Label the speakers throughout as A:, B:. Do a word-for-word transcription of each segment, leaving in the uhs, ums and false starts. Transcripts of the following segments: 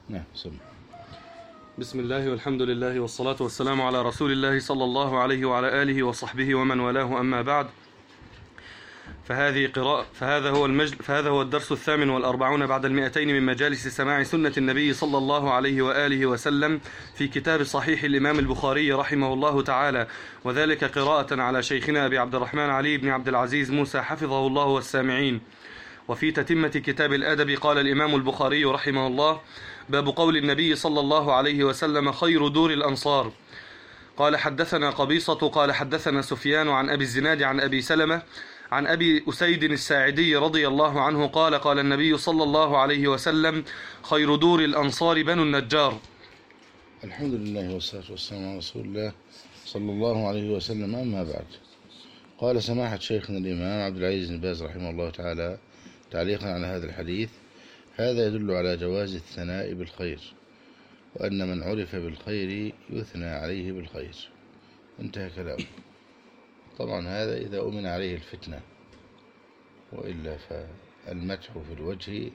A: نعم. سم.
B: بسم الله والحمد لله والصلاة والسلام على رسول الله صلى الله عليه وعلى آله وصحبه ومن والاه، أما بعد، فهذه قراءة فهذا هو المجل فهذا هو الدرس الثامن والأربعون بعد المئتين من مجالس سماع سنة النبي صلى الله عليه وآله وسلم في كتاب صحيح الإمام البخاري رحمه الله تعالى، وذلك قراءة على شيخنا أبي عبد الرحمن علي بن عبد العزيز موسى حفظه الله والسامعين. وفي تتمة كتاب الأدب قال الإمام البخاري رحمه الله: باب قول النبي صلى الله عليه وسلم: خير دور الأنصار. قال حدثنا قبيصة قال حدثنا سفيان عن أبي الزناد عن أبي سلمة عن أبي أسيد الساعدي رضي الله عنه قال: قال النبي صلى الله عليه وسلم: خير دور الأنصار بنو النجار.
A: الحمد لله والصلاة والسلام على رسول الله صلى الله عليه وسلم، أما بعد. قال سماحة شيخنا الإمام عبد العزيز بن باز رحمه الله تعالى تعليقا على هذا الحديث: هذا يدل على جواز الثناء بالخير، وأن من عرف بالخير يثنى عليه بالخير. انتهى كلامه. طبعا هذا إذا أمن عليه الفتنة، وإلا فالمدح في الوجه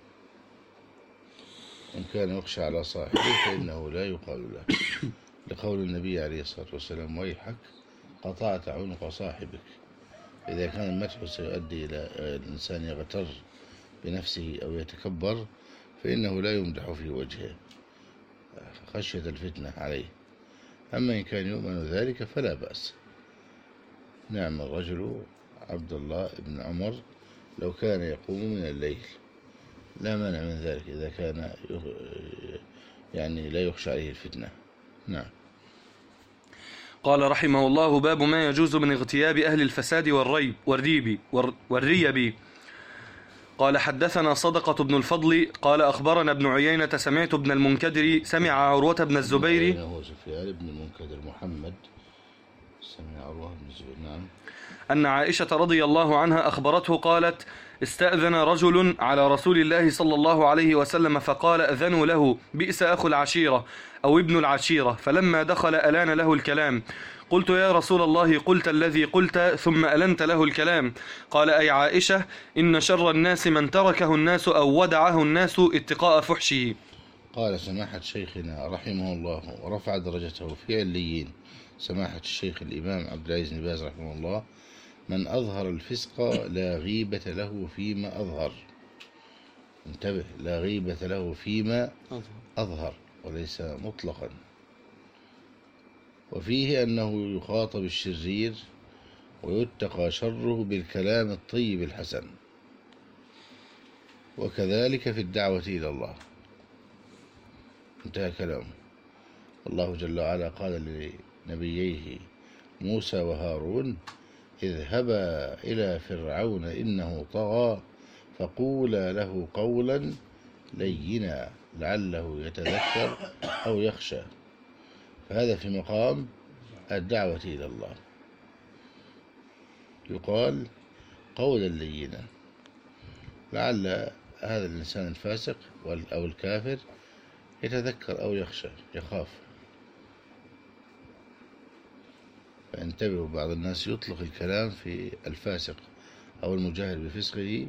A: إن كان يخشى على صاحبه فإنه لا يقال له، لقول النبي عليه الصلاة والسلام: ويحك قطعت عنق صاحبك. إذا كان المدح سيؤدي إلى الإنسان يغتر بنفسه أو يتكبر فإنه لا يمدح في وجهه خشية الفتنة عليه. أما إن كان يؤمن ذلك فلا بأس. نعم الرجل عبد الله بن عمر لو كان يقوم من الليل، لا مانع من ذلك إذا كان يعني لا يخشى عليه الفتنة. نعم.
B: قال رحمه الله: باب ما يجوز من اغتياب أهل الفساد والريب والريب والريب. قال حدثنا صدقة بن الفضل قال أخبرنا ابن عيينة سمعت ابن المنكدر سمع عروة بن الزبير
A: هو سفيان بن المنكدر محمد سمع عروة بن الزبير. نعم.
B: أن عائشة رضي الله عنها أخبرته قالت: استأذن رجل على رسول الله صلى الله عليه وسلم فقال: أذنوا له بئس أخو العشيرة أو ابن العشيرة، فلما دخل ألان له الكلام. قلت: يا رسول الله، قلت الذي قلت ثم ألنت له الكلام. قال: أي عائشة، إن شر الناس من تركه الناس أو ودعه الناس اتقاء فحشه.
A: قال سماحة شيخنا رحمه الله ورفع درجته في عليين سماحة الشيخ الإمام عبد العزيز بن باز رحمه الله: من أظهر الفسق لا غيبة له فيما أظهر. انتبه، لا غيبة له فيما أظهر وليس مطلقا. وفيه أنه يخاطب الشرير ويتقى شره بالكلام الطيب الحسن، وكذلك في الدعوة إلى الله. انتهى كلامه. الله جل وعلا قال لنبييه موسى وهارون: اذهبا إلى فرعون إنه طغى فقولا له قولا لينا لعله يتذكر أو يخشى. فهذا في مقام الدعوة إلى الله، يقال قولا لينا لعل هذا الإنسان الفاسق أو الكافر يتذكر أو يخشى يخاف. فانتبهوا، بعض الناس يطلق الكلام في الفاسق أو المجاهر بفسقه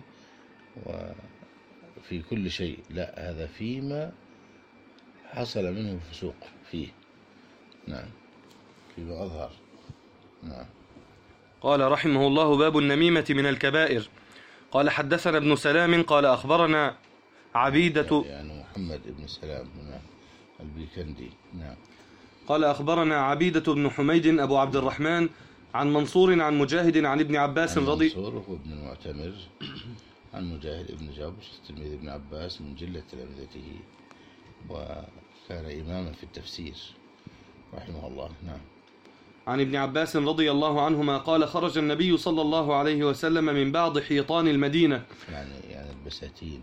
A: وفي كل شيء، لا، هذا فيما حصل منه فسوق فيه. نعم، فيما أظهر. نعم.
B: قال رحمه الله: باب النميمة من الكبائر. قال حدثنا ابن سلام قال أخبرنا عبيدة
A: يعني محمد ابن سلام هنا البيكندي. نعم.
B: قال أخبرنا عبيدة بن حميد أبو عبد الرحمن عن منصور عن مجاهد عن ابن عباس رضي
A: منصور هو ابن المعتمر عن مجاهد ابن جبر تلميذ ابن عباس من جلة تلامذته، وكان إماما في التفسير رحمه الله. نعم.
B: عن ابن عباس رضي الله عنهما قال: خرج النبي صلى الله عليه وسلم من بعض حيطان المدينة،
A: يعني يعني البساتين،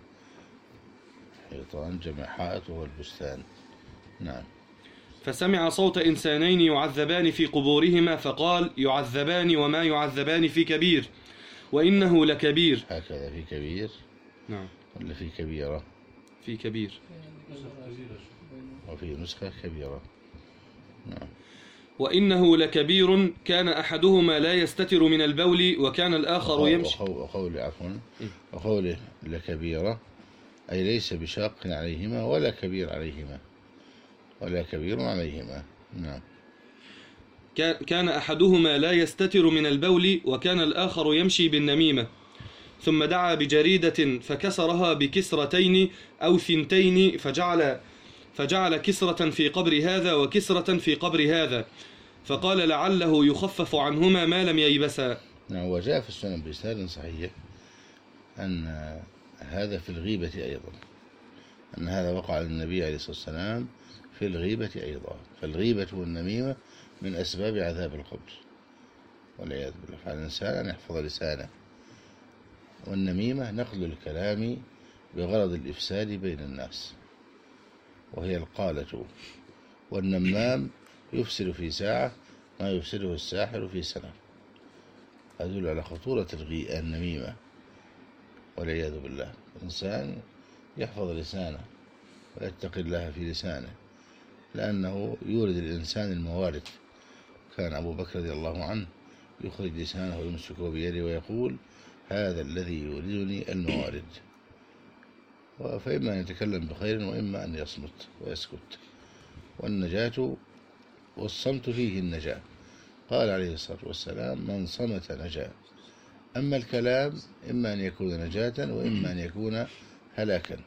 A: وحيطان جمع حائط وهو البستان. نعم.
B: فسمع صوت إنسانين يعذبان في قبورهما فقال: يعذبان وما يعذبان في كبير وإنه لكبير.
A: هكذا في كبير.
B: نعم.
A: ولا في كبيرة؟
B: في كبير.
A: وفي نسخة كبيرة. نعم.
B: وإنه لكبير كان أحدهما لا يستتر من البول وكان الآخر يمشي.
A: وقوله عفوا وقوله لكبيرة أي ليس بشاق عليهما ولا كبير عليهما ولا كبير عليهما. نعم.
B: كان أحدهما لا يستتر من البول وكان الآخر يمشي بالنميمة، ثم دعا بجريدة فكسرها بكسرتين أو ثنتين فجعل, فجعل كسرة في قبر هذا وكسرة في قبر هذا، فقال لعله يخفف عنهما ما لم ييبسا.
A: نعم. وجاء في السنن بإسناد صحيح أن هذا في الغيبة أيضا، أن هذا وقع للنبي عليه الصلاة والسلام في الغيبة أيضا. فالغيبة والنميمة من أسباب عذاب القبر والعياذ بالله. فعلى الإنسان أن يحفظ لسانه. والنميمة نقل الكلام بغرض الإفساد بين الناس، وهي القالة. والنمام يفسد في ساعة ما يفسده الساحر في سنة. أدل على خطورة النميمة والعياذ بالله. الإنسان يحفظ لسانه ويتقي الله في لسانه، لأنه يورد الإنسان الموارد. كان أبو بكر رضي الله عنه يخرج لسانه ويمسكه بيده ويقول: هذا الذي يوردني الموارد. فإما أن يتكلم بخير وإما أن يصمت ويسكت. والنجاة والصمت فيه النجاة. قال عليه الصلاة والسلام: من صمت نجا. أما الكلام إما أن يكون نجاة وإما أن يكون هلاكا.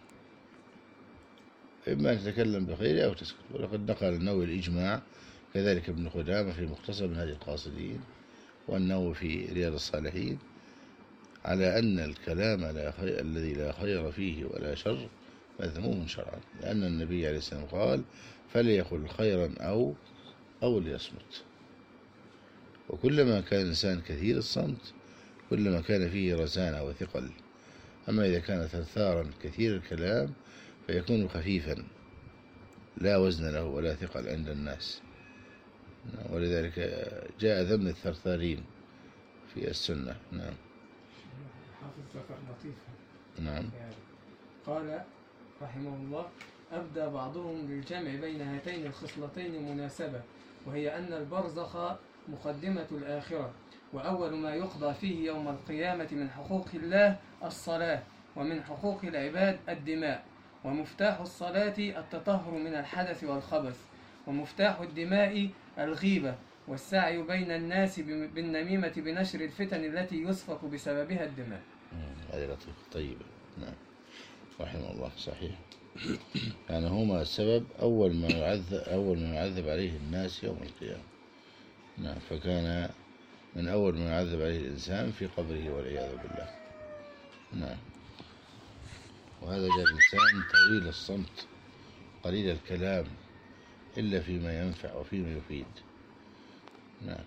A: إما أن تتكلم بخير أو تسكت. ولقد نقل النووي الإجماع، كذلك ابن خدامة في مختصر منهج القاصدين، والنووي في رياض الصالحين، على أن الكلام لا خير الذي لا خير فيه ولا شر مذموم شرعا، لأن النبي عليه السلام قال: فليقل خيرا أو أو ليصمت. وكلما كان الإنسان كثير الصمت كلما كان فيه رزانة وثقل. أما إذا كان ثرثارا كثير الكلام فيكون خفيفا لا وزن له ولا ثقل عند الناس. ولذلك جاء ذم الثرثارين في السنة. نعم.
C: حافظ ذكر لطيفة.
A: نعم.
C: قال رحمه الله: أبدى بعضهم للجمع بين هاتين الخصلتين مناسبة، وهي أن البرزخ مقدمة الآخرة، وأول ما يقضى فيه يوم القيامة من حقوق الله الصلاة، ومن حقوق العباد الدماء، ومفتاح الصلاة التطهر من الحدث والخبث، ومفتاح الدماء الغيبة والسعي بين الناس بالنميمة بنشر الفتن التي يسفك بسببها الدماء.
A: هذه لطيفة طيبة. نعم. رحمه الله. صحيح. يعني هما السبب أول ما يعذب أول ما يعذب عليه الناس يوم القيامة. نعم. فكان من أول ما يعذب عليه الإنسان في قبره والعياذ بالله. نعم. وهذا جاء الإنسان طويل الصمت قليل الكلام إلا فيما ينفع وفيما يفيد. نعم.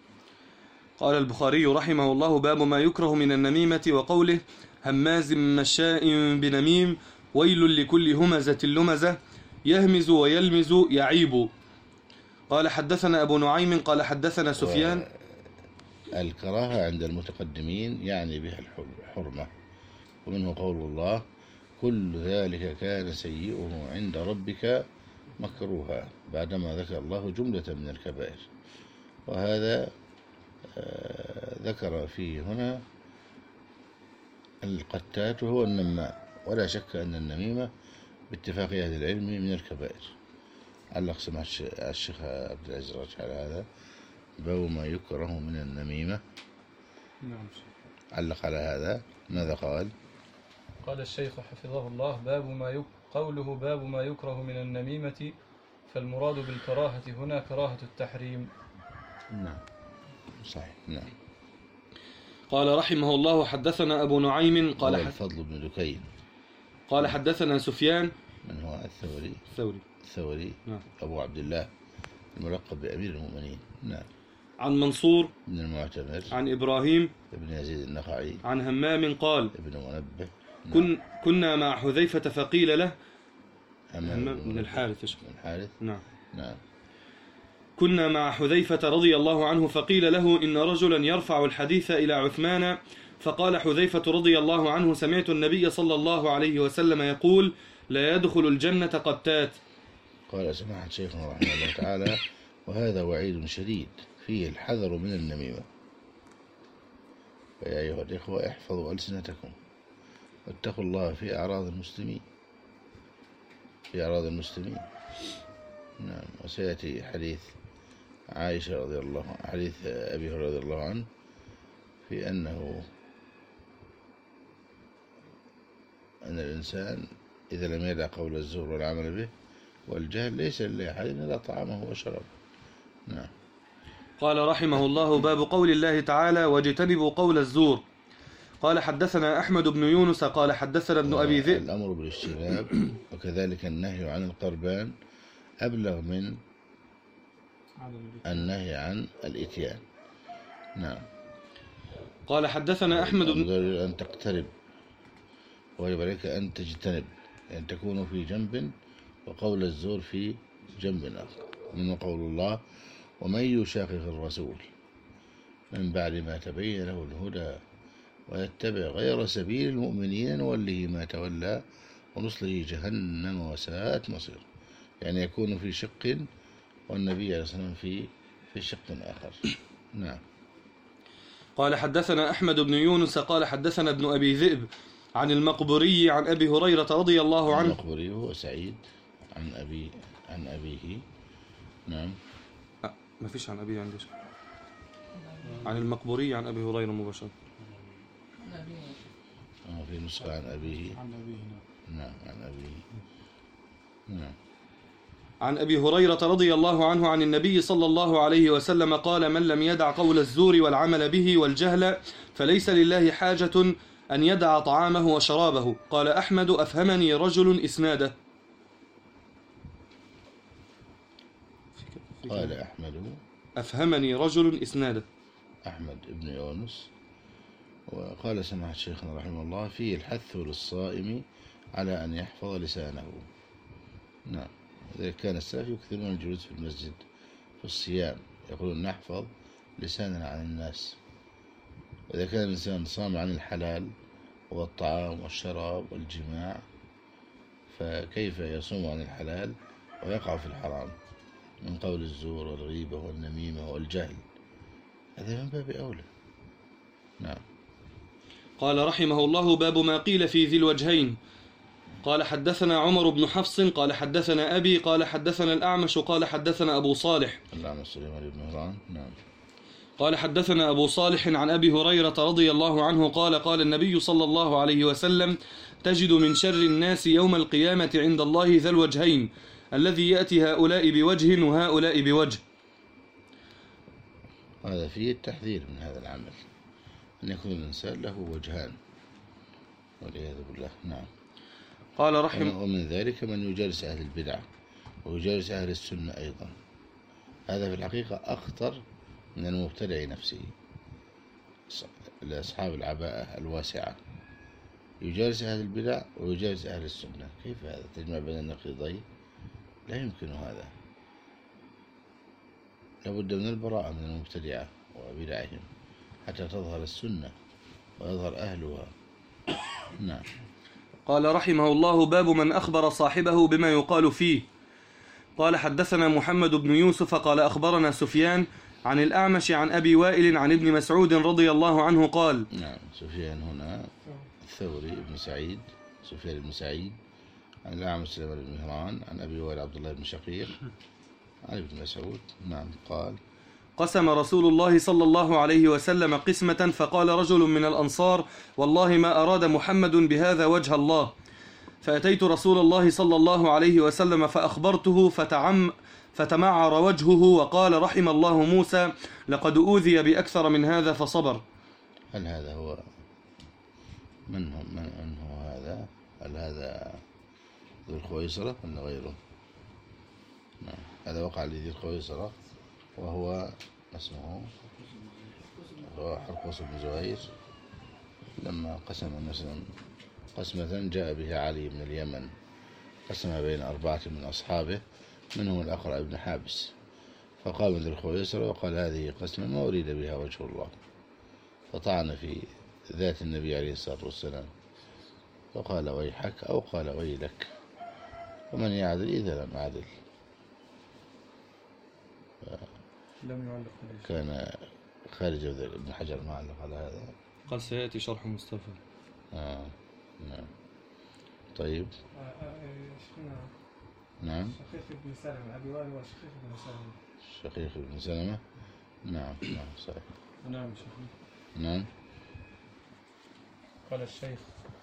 B: قال البخاري رحمه الله: باب ما يكره من النميمة، وقوله: هماز مشاء بنميم ويل لكل همزة لمزة يهمز ويلمز يعيب. قال حدثنا أبو نعيم قال حدثنا سفيان.
A: الكراهة عند المتقدمين يعني بها الحرمة، ومنه قول الله: كل ذلك كان سيئه عند ربك مكروها، بعدما ذكر الله جملة من الكبائر. وهذا ذكر فيه هنا القتات وهو النماء، ولا شك أن النميمة باتفاق أهل العلم من الكبائر. علق سماحة الشيخ عبد العزيز على هذا: باب ما يكره من النميمة.
D: نعم.
A: علق على هذا ماذا قال؟
D: قال الشيخ حفظه الله: باب ما يك... قوله باب ما يكره من النميمة، فالمراد بالكراهة هنا كراهة التحريم.
A: نعم. صحيح. نعم.
B: قال رحمه الله: حدثنا أبو نعيم قال
A: الفضل بن دكين
B: قال حدثنا سفيان.
A: من هو؟ الثوري.
B: الثوري.
A: الثوري.
B: نعم.
A: أبو عبد الله الملقب بأمير المؤمنين. نعم.
B: عن منصور
A: بن المعتمر
B: عن إبراهيم
A: ابن يزيد النخعي
B: عن همام قال:
A: ابن منبه. نعم.
B: كن كنا مع حذيفة فقيل له:
A: همام
B: بن الحارث.
A: بن الحارث.
B: نعم.
A: نعم.
B: كنا مع حذيفة رضي الله عنه فقيل له: إن رجلا يرفع الحديث إلى عثمان، فقال حذيفة رضي الله عنه: سمعت النبي صلى الله عليه وسلم يقول: لا يدخل الجنة قتات.
A: قال سماحة شيخنا رحمه الله تعالى: وهذا وعيد شديد فيه الحذر من النميمة. فيا أيها الإخوة احفظوا ألسنتكم واتقوا الله في أعراض المسلمين، في أعراض المسلمين. نعم. وسيأتي حديث عائشة رضي الله عنه، حديث أبي هريرة رضي الله عنه في أنه أن الإنسان إذا لم يدع قول الزور والعمل به والجهل ليس لأحد إلا طعامه وشرابه. نعم.
B: قال رحمه الله: باب قول الله تعالى: واجتنبوا قول الزور. قال حدثنا أحمد بن يونس قال حدثنا ابن أبي ذئب.
A: الأمر بالاجتناب وكذلك النهي عن القربان أبلغ من النهي عن الإتيان. نعم.
B: قال حدثنا أحمد بن
A: أن تقترب ويجب عليك أن تجتنب، أن يعني تكون في جنب، وقول الزور في جنب آخر. من قول الله: ومن يشاقق الرسول من بعد ما تبين له الهدى ويتبع غير سبيل المؤمنين نوله ما تولى ونصله جهنم وساءت مصير. يعني يكون في شق والنبي عليه الصلاة والسلام في في شق آخر. نعم.
B: قال حدثنا أحمد بن يونس قال حدثنا ابن أبي ذئب عن المقبري عن أبي هريرة رضي الله عنه.
A: المقبري هو سعيد عن أبي عن أبيه. نعم.
B: أه ما فيش عن أبيه عندي. عن المقبري عن أبي هريرة مباشرة.
A: آه في نسخة عن أبيه. نعم عن أبيه. نعم.
B: عن أبي هريرة رضي الله عنه عن النبي صلى الله عليه وسلم قال: من لم يدع قول الزور والعمل به والجهل فليس لله حاجة أن يدع طعامه وشرابه. قال أحمد: أفهمني رجل إسناده.
A: قال أحمد:
B: أفهمني رجل إسناده.
A: أحمد بن يونس. وقال سماحة شيخنا رحمه الله: فيه الحث للصائم على أن يحفظ لسانه. نعم. إذا كان السلف يكثرون الجلوس في المسجد في الصيام، يقولون نحفظ لساننا عن الناس. وإذا كان الإنسان صام عن الحلال والطعام والشراب والجماع، فكيف يصوم عن الحلال ويقع في الحرام من قول الزور والغيبة والنميمة والجهل؟ هذا من باب أولى. نعم.
B: قال رحمه الله: باب ما قيل في ذي الوجهين. قال حدثنا عمر بن حفص قال حدثنا أبي قال حدثنا الأعمش قال حدثنا أبو صالح.
A: الأعمش سليمان بن مهران. نعم.
B: قال حدثنا أبو صالح عن أبي هريرة رضي الله عنه قال: قال النبي صلى الله عليه وسلم: تجد من شر الناس يوم القيامة عند الله ذا الوجهين، الذي يأتي هؤلاء بوجه وهؤلاء بوجه.
A: هذا فيه التحذير من هذا العمل، أن يكون الإنسان له وجهان والعياذ بالله. نعم.
B: قال رحم
A: ومن ذلك من يجالس أهل البدع ويجالس أهل السنة أيضا. هذا في الحقيقة أخطر من المبتدع نفسه، لأصحاب العباءة الواسعة. يجالس أهل البدع ويجالس أهل السنة، كيف هذا؟ تجمع بين النقيضين؟ لا يمكن هذا. لابد من البراءة من المبتدعة وبدعهم حتى تظهر السنة ويظهر أهلها. نعم.
B: قال رحمه الله: باب من أخبر صاحبه بما يقال فيه. قال حدثنا محمد بن يوسف قال أخبرنا سفيان عن الأعمش عن أبي وائل عن ابن مسعود رضي الله عنه قال.
A: نعم. سفيان هنا الثوري بن سعيد، سفيان بن سعيد عن الأعمش سليمان بن مهران عن أبي وائل عبد الله بن شقيق عن ابن مسعود. نعم. قال:
B: قسم رسول الله صلى الله عليه وسلم قسمة، فقال رجل من الأنصار: والله ما أراد محمد بهذا وجه الله. فأتيت رسول الله صلى الله عليه وسلم فأخبرته فتعم فتمعر وجهه وقال: رحم الله موسى، لقد أوذي بأكثر من هذا فصبر.
A: هل هذا هو من هو, من هو هذا؟ هل هذا ذو الخويصرة ولا غيره؟ نعم. هذا وقع لذي الخويصرة وهو اسمه هو حرقوس بن زهير، لما قسم مثلا قسمة جاء بها علي من اليمن، قسم بين أربعة من أصحابه منهم الأقرع بن حابس، فقام ذو الخويصرة وقال: هذه قسمة ما أريد بها وجه الله، فطعن في ذات النبي عليه الصلاة والسلام فقال: ويحك، أو قال: ويلك، ومن يعدل إذا لم أعدل.
D: لم يعلق عليه.
A: كان خارج ابن حجر ما علق على هذا،
B: قال: سيأتي شرح مصطفى.
A: آه. نعم. طيب.
C: آه، آه، شيخنا
A: نعم.
C: شقيق بن سلمة، أبي وائل وشقيق بن سلمة.
A: شقيق بن سلمة. نعم نعم صحيح.
D: نعم شيخنا.
A: نعم.
D: قال الشيخ: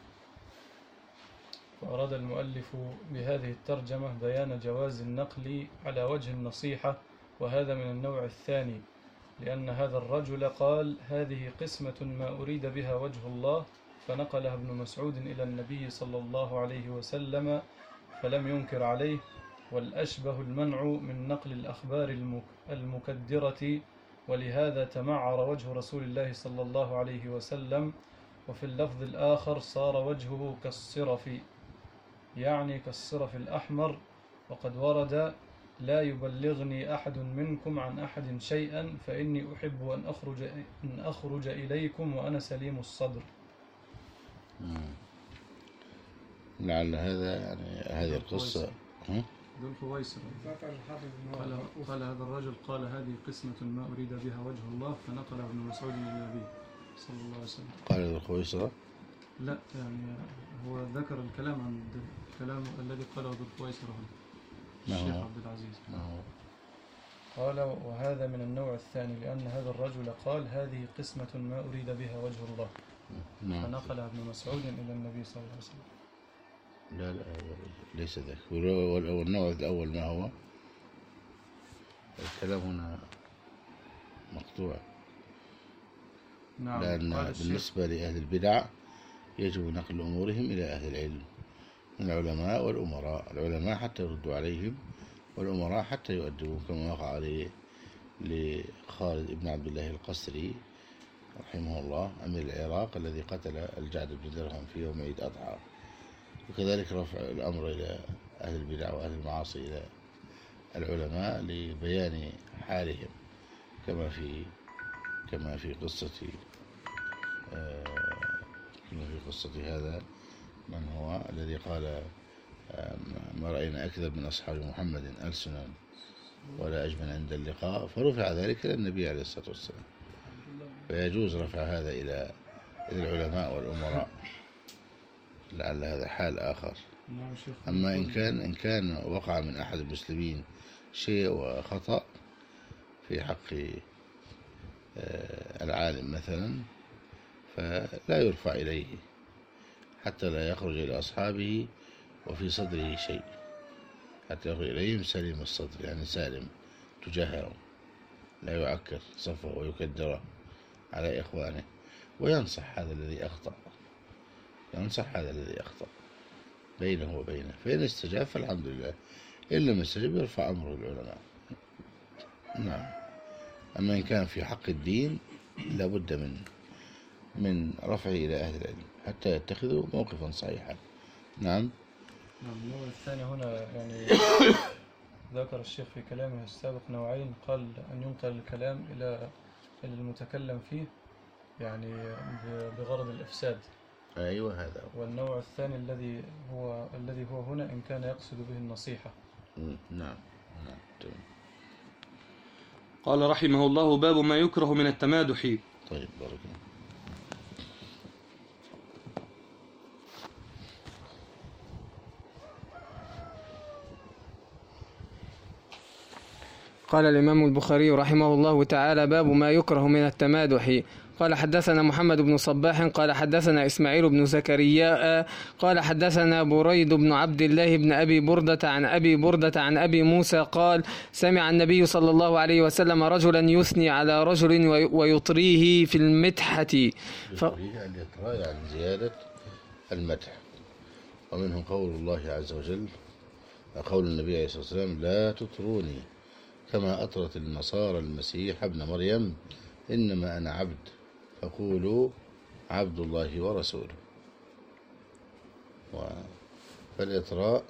D: وأراد المؤلف بهذه الترجمة بيان جواز النقل على وجه النصيحة، وهذا من النوع الثاني، لأن هذا الرجل قال: هذه قسمة ما أريد بها وجه الله، فنقلها ابن مسعود إلى النبي صلى الله عليه وسلم فلم ينكر عليه، والأشبه المنع من نقل الأخبار المك- المكدرة، ولهذا تمعر وجه رسول الله صلى الله عليه وسلم. وفي اللفظ الآخر صار وجهه كالصرف، يعني كالصرف الأحمر. وقد ورد: لا يبلغني أحد منكم عن أحد شيئا فإني أحب أن أخرج, أن أخرج إليكم وأنا سليم الصدر.
A: مم. لعل هذا يعني هذه القصة. ها؟
D: ذو الخويصرة
C: ذكر الحافظ إن هو
D: قال,
C: رؤوف.
D: قال هذا الرجل قال: هذه قسمة ما أريد بها وجه الله، فنقل ابن مسعود إلى النبي صلى الله عليه وسلم.
A: قال ذو الخويصرة.
D: لا يعني هو ذكر الكلام عن الكلام الذي قاله ذو الخويصرة هنا
A: ما
D: الشيخ
A: هو؟
D: عبد العزيز.
A: ما هو؟
D: قال: وهذا من النوع الثاني، لأن هذا الرجل قال: هذه قسمة ما أريد بها وجه الله،
A: نعم.
D: فنقل ابن مسعود إلى النبي صلى الله عليه وسلم.
A: لا لا ليس ذاك. والنوع الأول ما هو؟ الكلام هنا مقطوع.
D: نعم.
A: لأن
D: قال الشيخ:
A: بالنسبة لأهل البدع يجب نقل أمورهم إلى أهل العلم من العلماء والأمراء، العلماء حتى يردوا عليهم، والأمراء حتى يؤدبوا، كما وقع عليه لخالد بن عبد الله القسري رحمه الله أمير العراق الذي قتل الجعد بن درهم في يوم عيد أضحى. وكذلك رفع الأمر إلى أهل البدع وأهل المعاصي إلى العلماء لبيان حالهم، كما في كما في قصة آه كما في قصة هذا من هو الذي قال: آه ما رأينا أكذب من أصحاب محمد ألسنا ولا أجمل عند اللقاء، فرفع ذلك إلى النبي عليه الصلاة والسلام. فيجوز رفع هذا إلى العلماء والأمراء، لعل هذا حال آخر.
D: نعم شيخ.
A: أما إن كان إن كان وقع من أحد المسلمين شيء وخطأ في حق العالم مثلا، فلا يرفع إليه حتى لا يخرج إلى أصحابه وفي صدره شيء، حتى يخرج إليهم سليم الصدر، يعني سالم تجاههم، لا يعكر صفه ويكدره على إخوانه، وينصح هذا الذي أخطأ ينصح هذا الذي أخطأ بينه وبينه، فإن استجاب فالحمد لله، إن لم يستجب يرفع أمره العلماء. نعم. أما إن كان في حق الدين لابد من من رفعه إلى أهل العلم حتى يتخذوا موقفا صحيحا. نعم.
D: نعم. النوع الثاني هنا يعني ذكر الشيخ في كلامه السابق نوعين، قال أن ينقل الكلام إلى إلى المتكلم فيه يعني بغرض الإفساد.
A: أيوة هذا هو.
D: والنوع الثاني الذي هو الذي هو هنا إن كان يقصد به النصيحة.
A: نعم نعم. طيب.
B: قال رحمه الله: باب ما يكره من التمادح.
A: طيب بارك الله.
C: قال الإمام البخاري رحمه الله تعالى: باب ما يكره من التمادح. قال حدثنا محمد بن صباح قال حدثنا إسماعيل بن زكريا قال حدثنا بريد بن عبد الله بن أبي بردة عن أبي بردة عن أبي موسى قال: سمع النبي صلى الله عليه وسلم رجلا يثني على رجل ويطريه في المدحة. ف...
A: أن يطرى عن زيادة المدح، ومنه قول الله عز وجل، قول النبي عليه الصلاة والسلام: لا تطروني كما أطرت النصارى المسيح ابن مريم، إنما أنا عبد فقولوا عبد الله ورسوله. فالإطراء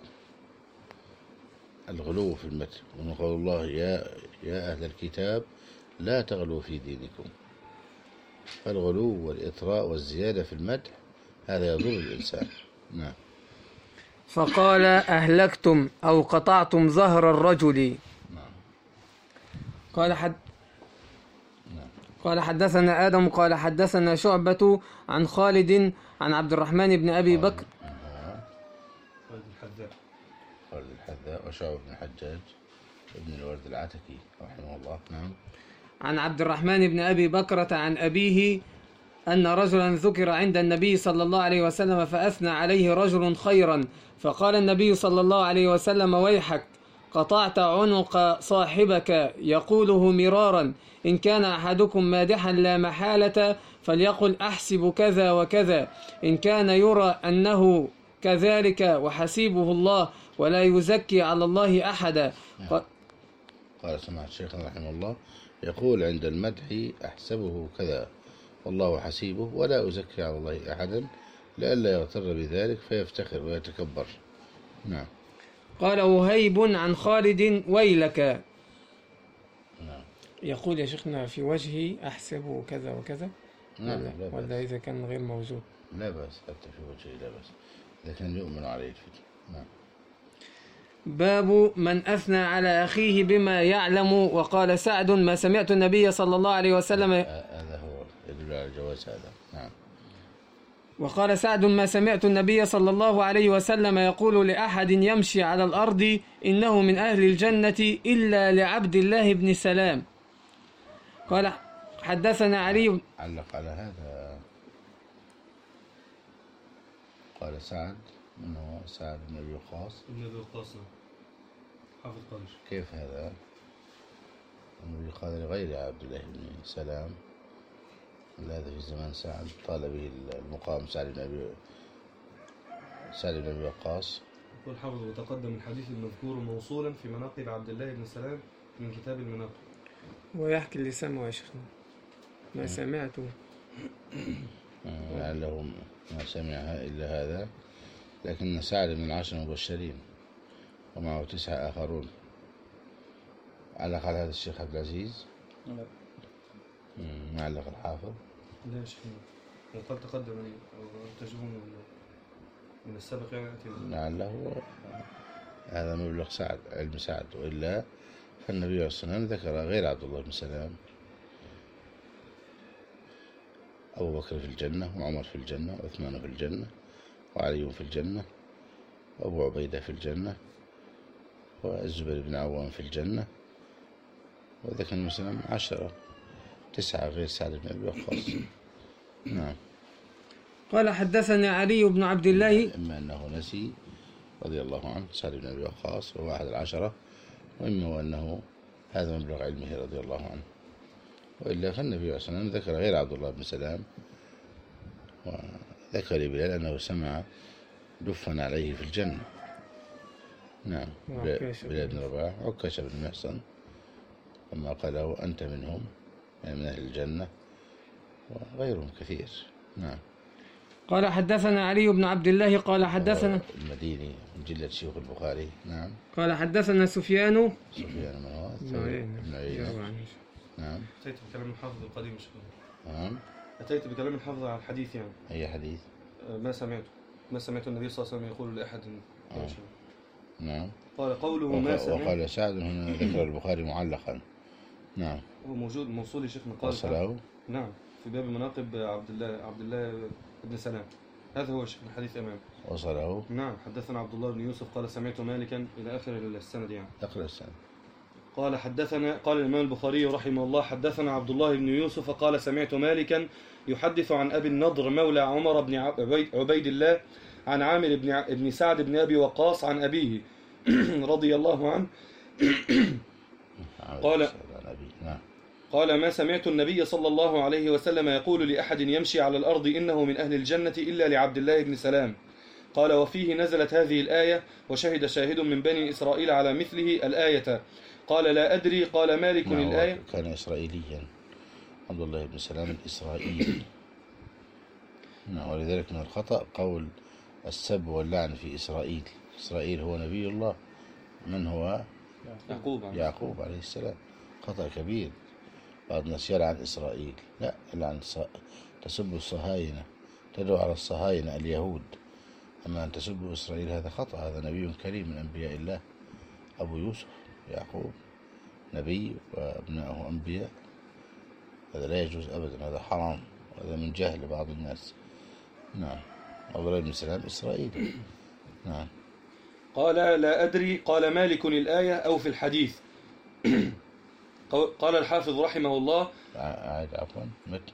A: الغلو في المدح، ومن قول الله: يا يا أهل الكتاب لا تغلوا في دينكم. فالغلو والإطراء والزيادة في المدح هذا يضر الإنسان. نعم.
C: فقال: أهلكتم أو قطعتم ظهر الرجل.
A: نعم.
C: قال حد قال حدثنا آدم قال حدثنا شعبة عن خالد عن عبد الرحمن بن أبي بكر
B: خالد الحذاء
A: خالد الحذاء وشعبة بن الحجاج ابن الورد العتكي رحمه الله. نعم.
C: عن عبد الرحمن بن أبي بكرة عن أبيه أن رجلا ذكر عند النبي صلى الله عليه وسلم فأثنى عليه رجل خيرا، فقال النبي صلى الله عليه وسلم: ويحك، قطعت عنق صاحبك يقوله مرارا، إن كان أحدكم مادحا لا محالة فليقل أحسب كذا وكذا، إن كان يرى أنه كذلك وحسيبه الله ولا يزكي على الله أحدا.
A: قال سمعت شيخنا رحمه الله يقول عند المدح أحسبه كذا والله حسيبه ولا أزكي على الله أحدا لئلا يغتر بذلك فيفتخر ويتكبر. نعم.
C: قال وهيب عن خالد: ويلك.
A: نعم.
C: يقول يا شيخنا في وجهي أحسبه كذا وكذا.
A: نعم.
C: ولا,
A: لا
C: ولا إذا كان غير موجود
A: لا بأس، حتى في وجهه لا بأس إذا كان يؤمن عليه الفتن. نعم.
C: باب من أثنى على أخيه بما يعلم. وقال سعد: ما سمعت النبي صلى الله عليه وسلم
A: هذا هو يدل على الجواز هذا. نعم.
C: وقال سعد: ما سمعت النبي صلى الله عليه وسلم يقول لأحد يمشي على الأرض إنه من أهل الجنة إلا لعبد الله بن سلام. قال حدثنا علي.
A: علق على هذا قال سعد انه سعد بن ابي وقاص
B: ابن ابي وقاص حافظ قريش.
A: كيف هذا؟ انه يقال لغير عبد الله بن سلام، هذا في زمان سعد طال به المقام سعد بن ابي سعد بن ابي وقاص.
B: يقول حافظ: وتقدم الحديث المذكور موصولا في مناقب عبد الله بن سلام من كتاب المناقب.
C: ويحكي اللي سمعه يا شيخنا ما سمعته
A: لعله ما سمعها إلا هذا، لكن سعد من العشر المبشرين ومعه تسعة آخرون. علق على هذا الشيخ عبد العزيز؟
D: لا.
A: ما علق الحافظ؟
B: لا يا شيخنا، وقد تقدم تجهون من السابق يعني.
A: لعله هذا مبلغ سعد، علم سعد، وإلا فالنبي عليه الصلاة والسلام ذكر غير عبد الله بن سلام: أبو بكر في الجنة، وعمر في الجنة، وعثمان في الجنة، وعلي في الجنة، وأبو عبيدة في الجنة، والزبير بن عوام في الجنة، وذكر النبي صلى الله عليه وسلم عشرة تسعة غير سعد بن أبي وقاص. نعم.
C: قال حدثنا علي بن عبد الله.
A: إما أنه نسي رضي الله عنه سعد بن أبي وقاص وهو أحد العشرة، وإما أنه هذا مبلغ علمه رضي الله عنه، وإلا فالنبي صلى الله عليه وسلم ذكر غير عبد الله بن سلام، وذكر لبلال أنه سمع دفا عليه في الجنة. نعم. بلال بن رباح، عكاشة بن محصن، وما قاله أنت منهم يعني من أهل الجنة، وغيرهم كثير. نعم.
C: قال حدثنا علي بن عبد الله قال حدثنا
A: المديني من جلة شيوخ البخاري. نعم.
C: قال حدثنا سفيان
A: سفيان من هو؟
C: ابن
A: عيينة. نعم.
B: أتيت بكلام الحافظ القديم شكرا.
A: نعم.
B: أتيت بكلام الحافظ على الحديث يعني.
A: أي حديث؟
B: ما سمعته ما سمعت النبي صلى الله عليه وسلم يقول لأحد.
A: آه. نعم.
B: قال قوله ما سمعت.
A: وقال سعد هنا ذكر البخاري معلقا. نعم.
B: هو موجود موصول شيخنا. قال
A: وصله.
B: نعم في باب مناقب عبد الله عبد الله بن سلام. هذا هو شيخ الحديث أمام.
A: وصله.
B: نعم. حدثنا عبد الله بن يوسف قال سمعت مالكا إلى آخر السند يعني.
A: اقرأ السند.
B: قال حدثنا قال الإمام البخاري رحمه الله: حدثنا عبد الله بن يوسف قال سمعت مالكا يحدث عن أبي النضر مولى عمر بن عبيد الله عن عامر بن ابن سعد بن أبي وقاص عن أبيه رضي الله عنه قال قال: ما سمعت النبي صلى الله عليه وسلم يقول لأحد يمشي على الأرض إنه من أهل الجنة إلا لعبد الله بن سلام. قال: وفيه نزلت هذه الآية: وشهد شاهد من بني إسرائيل على مثله الآية. قال: لا أدري. قال مالك: الآية
A: كان إسرائيليا عبد الله بن سلام الإسرائيلي. ولذلك من الخطأ قول السب واللعن في إسرائيل. إسرائيل هو نبي الله، من هو؟
B: يعقوب عليه,
A: يعقوب عليه السلام. خطأ كبير. بعض الناس يلعن إسرائيل، لا، يلعن تسب الصهاينة، تدعو على الصهاينة اليهود. أما أن تسب إسرائيل هذا خطأ. هذا نبي كريم من أنبياء الله، أبو يوسف يعقوب نبي وأبنائه أنبياء. هذا لا يجوز أبدا، هذا حرام، هذا من جهل بعض الناس. نعم. عبد الله بن سلام إسرائيلي. نعم.
B: قال لا أدري قال مالك الآية أو في الحديث. قال الحافظ رحمه الله
A: عاد عفوا مت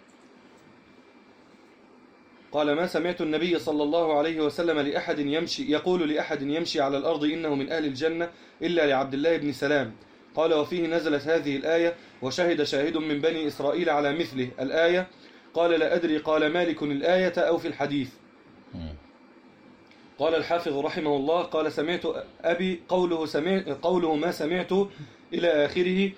B: قال ما سمعت النبي صلى الله عليه وسلم لأحد يمشي يقول لأحد يمشي على الأرض إنه من أهل الجنة إلا لعبد الله بن سلام. قال وفيه نزلت هذه الآية وشهد شاهد من بني إسرائيل على مثله الآية. قال لا أدري قال مالك الآية أو في الحديث. قال الحافظ رحمه الله قال سمعت أبي قوله, سمع قوله ما سمعت إلى آخره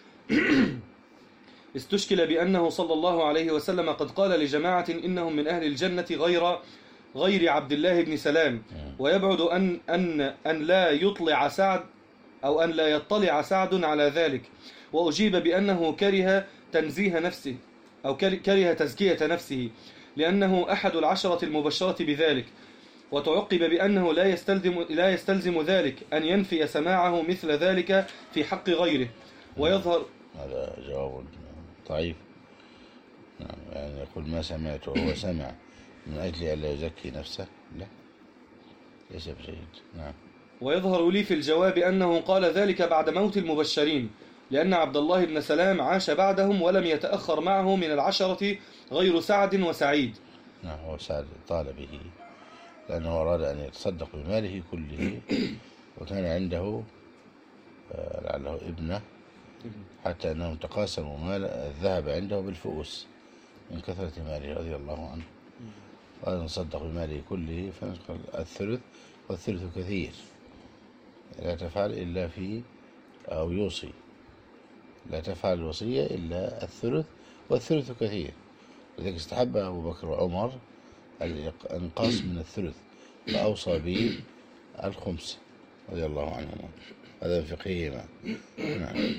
B: استشكل بأنه صلى الله عليه وسلم قد قال لجماعة إنهم من أهل الجنة غير غير عبد الله بن سلام، ويبعد أن, أن, أن لا يطلع سعد أو أن لا يطلع سعد على ذلك. وأجيب بأنه كره تنزيه نفسه أو كره تزكية نفسه لأنه أحد العشرة المبشرة بذلك. وتعقب بأنه لا يستلزم, لا يستلزم ذلك أن ينفي سماعه مثل ذلك في حق غيره. ويظهر
A: هذا جواب ضعيف. نعم. يعني يقول ما سمعت وهو سمع من أجل أن لا يزكي نفسه، لا ليس بجيد. نعم.
B: ويظهر لي في الجواب أنه قال ذلك بعد موت المبشرين، لأن عبد الله بن سلام عاش بعدهم ولم يتأخر معه من العشرة غير سعد وسعيد.
A: نعم. هو سعد طال به لأنه أراد أن يتصدق بماله كله، وكان عنده لعله ابنه حتى أنهم تقاسموا مال الذهب عنده بالفؤوس من كثرة ماله رضي الله عنه، وأن نصدق بماله كله فنقل الثلث، والثلث كثير، لا تفعل إلا في أو يوصي لا تفعل الوصية إلا الثلث، والثلث كثير. لذلك استحب أبو بكر وعمر الإنقاص من الثلث، فأوصى به الخمس رضي الله عنهما، هذا من فقههما. نعم.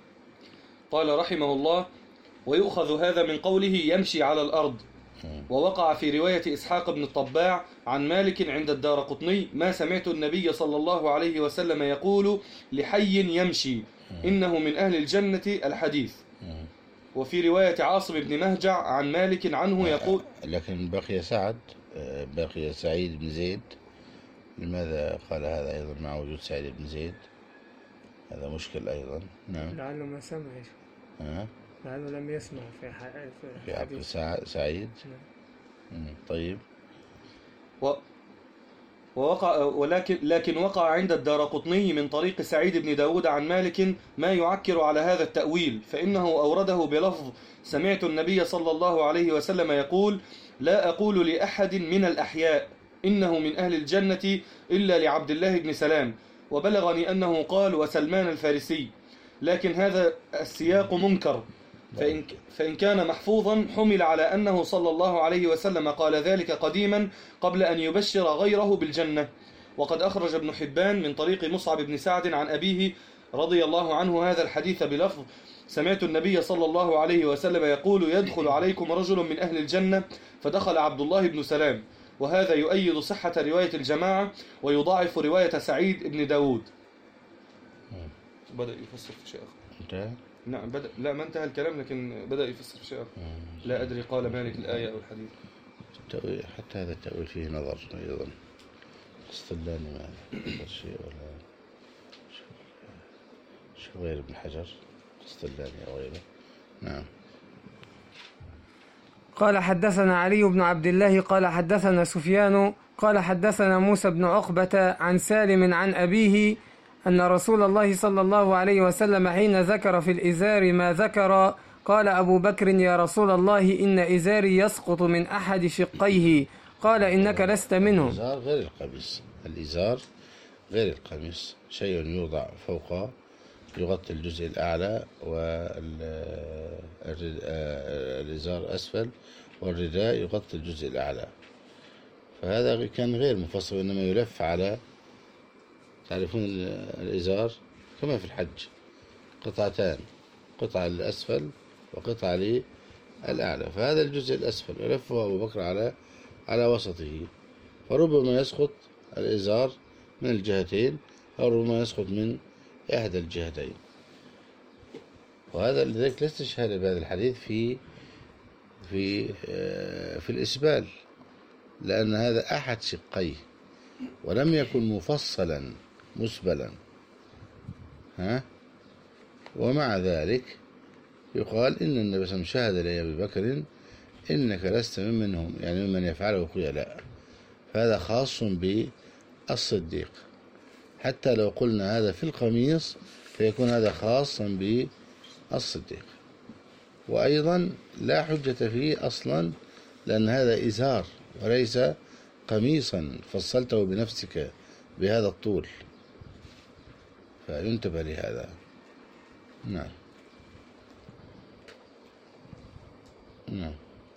B: قال رحمه الله ويؤخذ هذا من قوله يمشي على الأرض. ووقع في رواية إسحاق بن الطباع عن مالك عند الدارقطني ما سمعت النبي صلى الله عليه وسلم يقول لحي يمشي إنه من أهل الجنة الحديث. وفي رواية عاصم بن مهجع عن مالك عنه يقول
A: لكن بقي سعد بقي سعيد بن زيد. لماذا قال هذا أيضا مع وجود سعيد بن زيد؟ هذا مشكل أيضا. نعم.
C: لعله ما سمع،
A: أه؟
C: لعله لم يسمع في ح...
A: في عبد سعيد. نعم. طيب.
B: و... ووقع ولكن لكن وقع عند الدارقطني من طريق سعيد بن داود عن مالك ما يعكر على هذا التأويل، فإنه أورده بلفظ سمعت النبي صلى الله عليه وسلم يقول لا أقول لأحد من الأحياء إنه من أهل الجنة إلا لعبد الله بن سلام. وبلغني أنه قال وسلمان الفارسي، لكن هذا السياق منكر، فإن, فإن كان محفوظا حمل على أنه صلى الله عليه وسلم قال ذلك قديما قبل أن يبشر غيره بالجنة. وقد أخرج ابن حبان من طريق مصعب بن سعد عن أبيه رضي الله عنه هذا الحديث بلفظ سمعت النبي صلى الله عليه وسلم يقول يدخل عليكم رجل من أهل الجنة، فدخل عبد الله بن سلام. وهذا يؤيد صحة رواية الجماعة ويضاعف رواية سعيد بن داود. بدأ يفسر في شيء آخر. نعم بدأ لا ما انتهى الكلام لكن بدأ يفسر في شيء آخر. لا أدري قال مالك الآية أو الحديث.
A: التأويل حتى هذا التأويل فيه نظر أيضا. استدلاني ما شيء ولا شو غير ابن حجر استدلاني أو غيره. نعم.
C: قال حدثنا علي بن عبد الله قال حدثنا سفيان قال حدثنا موسى بن عقبة عن سالم عن أبيه أن رسول الله صلى الله عليه وسلم حين ذكر في الإزار ما ذكر قال أبو بكر يا رسول الله إن إزاري يسقط من أحد شقيه، قال إنك لست منهم.
A: الإزار غير القميص، الإزار غير القميص، شيء يوضع فوق يغطي الجزء الأعلى، والإزار أسفل، والرداء يغطي الجزء الأعلى. فهذا كان غير مفصل، إنما يلف على تعرفون الإزار كما في الحج قطعتان، قطعة للأسفل وقطعة للأعلى، فهذا الجزء الأسفل يلفه أبو بكر على على وسطه، فربما يسقط الإزار من الجهتين أو ربما يسقط من إحدى الجهتين. وهذا لذلك لا استشهاد بهذا الحديث في في في الإسبال، لأن هذا أحد شقيه ولم يكن مفصلا مسبلا. ها؟ ومع ذلك يقال إن النبي صلى الله عليه وسلم شهد لأبي بكر إنك لست ممنهم، يعني ممن يفعله خيلاء، فهذا خاص بالصديق. حتى لو قلنا هذا في القميص فيكون هذا خاصا بالصديق. وأيضا لا حجة فيه أصلا، لأن هذا إزار وليس قميصا فصلته بنفسك بهذا الطول، فينتبه لهذا. نعم نعم.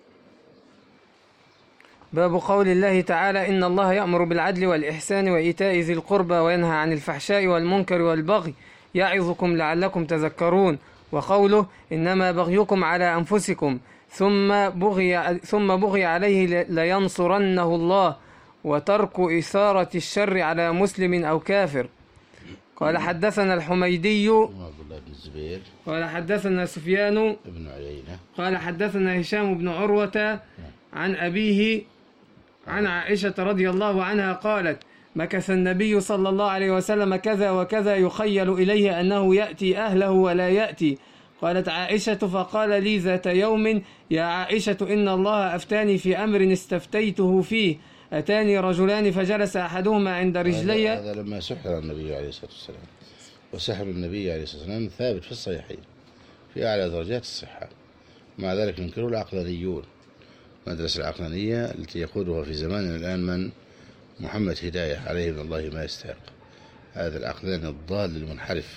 C: باب قول الله تعالى: إن الله يأمر بالعدل والإحسان وإيتاء ذي القربى وينهى عن الفحشاء والمنكر والبغي يعظكم لعلكم تذكرون. وقوله: إنما بغيكم على أنفسكم ثم بغي, ثم بغي عليه لينصرنه الله، وترك إثارة الشر على مسلم أو كافر. قال حدثنا الحميدي قال حدثنا سفيان
A: بن عيينة
C: قال حدثنا هشام بن عروة عن أبيه عن عائشة رضي الله عنها قالت: مكث النبي صلى الله عليه وسلم كذا وكذا يخيل إليه أنه يأتي أهله ولا يأتي. قالت عائشة: فقال لي ذات يوم: يا عائشة، إن الله أفتاني في أمر استفتيته فيه، أتاني رجلان فجلس أحدهما عند رجلي.
A: هذا لما سحر النبي عليه الصلاة والسلام، وسحر النبي عليه الصلاة والسلام ثابت في الصحيحين في أعلى درجات الصحة. مع ذلك ينكره العقلانيون، المدرسة العقلانية التي يقودها في زماننا الآن من محمد هداية عليه من الله ما يستحق، هذا العقلاني الضال المنحرف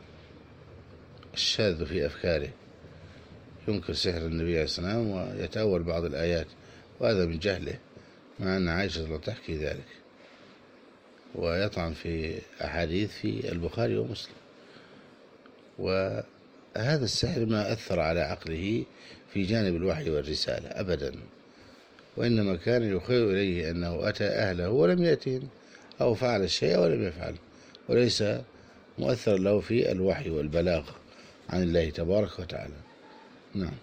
A: الشاذ في أفكاره، ينكر سحر النبي عليه الصلاة والسلام ويتأول بعض الآيات، وهذا من جهله، مع أن عائشة لا تحكي ذلك، ويطعن في أحاديث في البخاري ومسلم. وهذا السحر ما أثر على عقله في جانب الوحي والرسالة أبدا، وإنما كان يخيل إليه أنه أتى أهله ولم يأتهم، أو فعل الشيء ولم يفعل، وليس مؤثر له في الوحي والبلاغ عن الله تبارك وتعالى. نعم.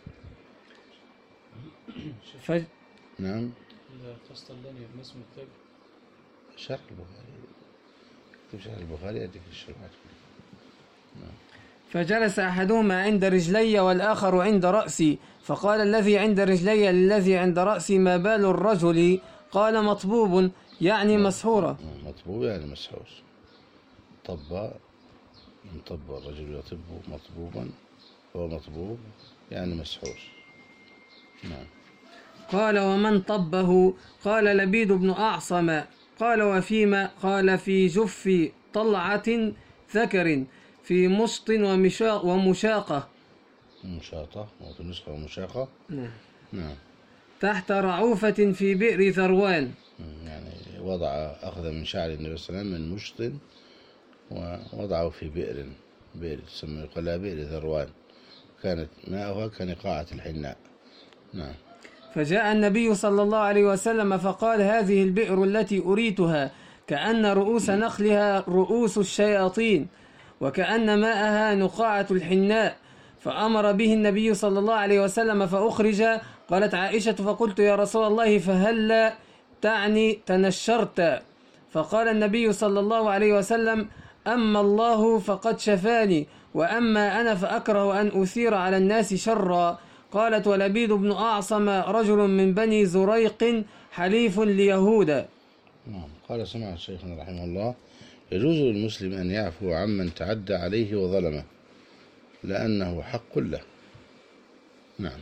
C: ف...
A: نعم.
D: القسطلاني بن اسم الكتاب
A: شرح البخاري، اكتب شرح البخاري أديك الشرحات. نعم.
C: فجلس أحدهما عند رجلي والآخر عند رأسي، فقال الذي عند رجلي للذي عند رأسي: ما بال الرجل؟ قال: مطبوب، يعني مسحورة.
A: مطبوب يعني مسحور. طب من طب الرجل يطب مطبوبا، هو مطبوب يعني مسحور. نعم.
C: قال: ومن طبه؟ قال: لبيد بن أعصم. قال: وفيما؟ قال: في جف طلعة ذكر، في مسط ومشاقة.
A: مشاطة، وفي نسخة ومشاقة.
C: نعم.
A: نعم.
C: تحت رعوفة في بئر ذروان.
A: يعني وضع أخذ من شعر النبي صلى الله عليه وسلم من مشط ووضعه في بئر، بئر تسمى يقال لها بئر ذروان، كانت ماءها كنقاعة الحناء. نعم.
C: فجاء النبي صلى الله عليه وسلم فقال: هذه البئر التي أريتها كأن رؤوس نخلها رؤوس الشياطين، وكأن ماءها نقاعة الحناء. فأمر به النبي صلى الله عليه وسلم فأخرج. قالت عائشة: فقلت: يا رسول الله، فهل تعني تنشرت؟ فقال النبي صلى الله عليه وسلم: أما الله فقد شفاني، وأما أنا فأكره أن أثير على الناس شرا. قالت: ولبيد بن أعصم رجل من بني زريق حليف ليهود.
A: نعم. قال سمع شيخنا رحمه الله: يجوز للمسلم أن يعفو عمن تعدى عليه وظلمه، لأنه حق له. نعم.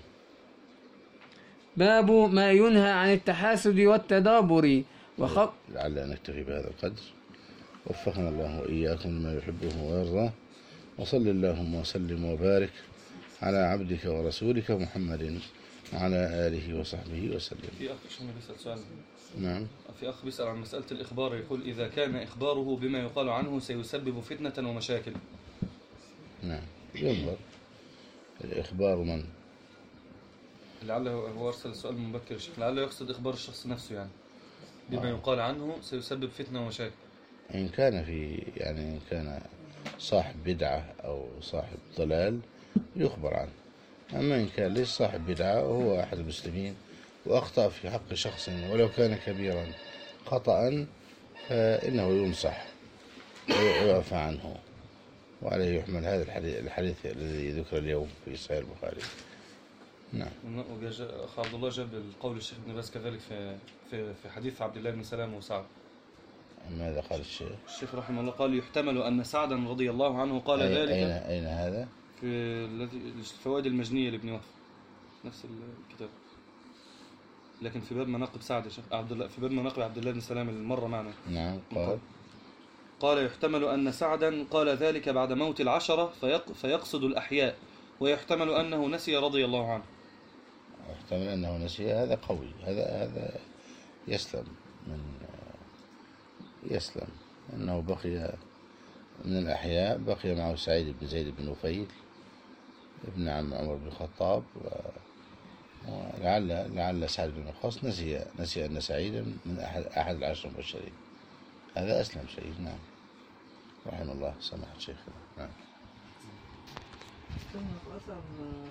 C: باب ما ينهى عن التحاسد والتدابر. وخ...
A: لعل نكتفي بهذا القدر، وفقنا الله وإياكم لما يحبه ويرضاه، وصل اللهم وسلم وبارك على عبدك ورسولك محمد وعلى آله وصحبه وسلم.
B: في أخ شو بيسأل سؤال.
A: نعم.
B: في أخ بيسأل عن مسألة الإخبار، يقول: إذا كان إخباره بما يقال عنه سيسبب فتنة ومشاكل.
A: نعم. ينظر الإخبار من
B: لعله هو أرسل السؤال مبكر شيخ، لعله يقصد إخبار الشخص نفسه، يعني بما
A: آه.
B: يقال عنه سيسبب فتنة ومشاكل.
A: إن كان في يعني إن كان صاحب بدعة أو صاحب ضلال يخبر عنه، أما إن كان ليس صاحب بدعة وهو أحد المسلمين وأخطأ في حق شخص ولو كان كبيرا خطأ فإنه ينصح ويعفى عنه، وعليه يحمل هذا الحديث, الحديث الذي ذكر اليوم في صحيح البخاري. نعم.
B: أخ عبد الله جاب القول الشيخ ابن باز كذلك في في في حديث عبد الله بن سلام وسعد.
A: ماذا قال الشيخ؟
B: الشيخ رحمه الله قال يحتمل أن سعدا رضي الله عنه قال
A: أي
B: ذلك.
A: أين أين هذا؟
B: في الذي الفوائد المجنية لابن وهب، نفس الكتاب، لكن في باب مناقب سعد يا شيخ عبد الله، في باب مناقب عبد الله بن سلام المرة معنا.
A: نعم. قال
B: قال يحتمل أن سعدا قال ذلك بعد موت العشرة فيق فيقصد الأحياء، ويحتمل أنه نسي رضي الله عنه.
A: يحتمل أنه نسي، هذا قوي، هذا هذا يسلم من يسلم أنه بقي من الأحياء، بقي معه سعيد بن زيد بن نفيل ابن عم عمر بن الخطاب، ولعل لعل سعد بن وقاص نسي نسي أن سعيدا من أحد أحد العشر المبشرين، هذا أسلم شيء. نعم. رحمه الله سماحة شيخنا. نعم.